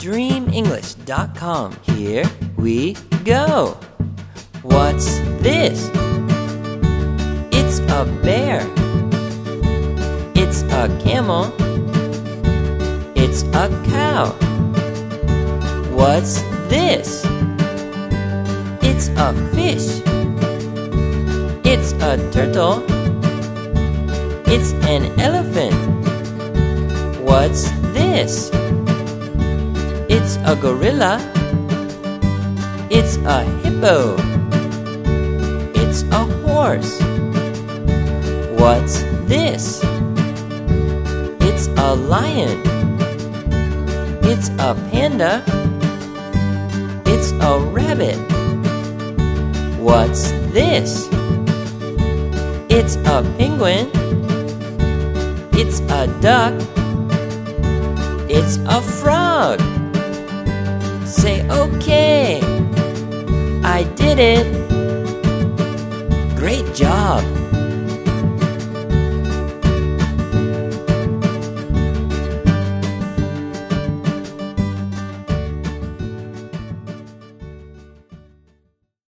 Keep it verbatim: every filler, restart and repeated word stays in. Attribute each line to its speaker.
Speaker 1: dream english dot com. Here we go. What's this? It's a bear. It's a camel. It's a cow. What's this? It's a fish. It's a turtle. It's an elephant. What's this? It's a gorilla. It's a hippo. It's a horse. What's this? It's a lion. It's a panda. It's a rabbit. What's this? It's a penguin. It's a duck. It's a frog. Say okay. I did it. Great job.